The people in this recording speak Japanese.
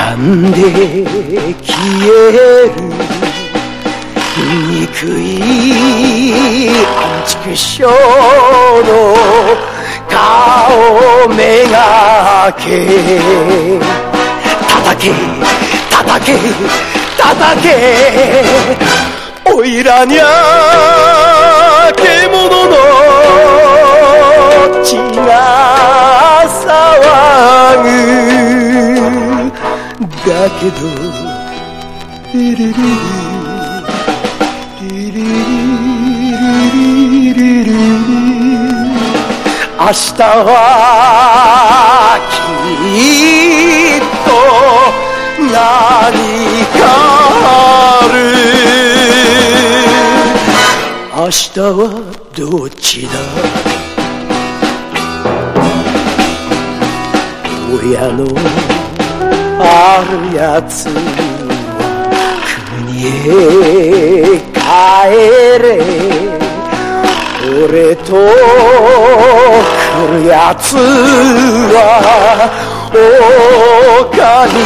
んで消える憎いアンチクショーの顔めがけ叩け叩け叩けおいらにゃ獣の血が騒ぐだけどリリリリリリリリリ明日はきっと何かある明日はどっちだ親のあるやつは国へ帰れ俺と来るやつは狼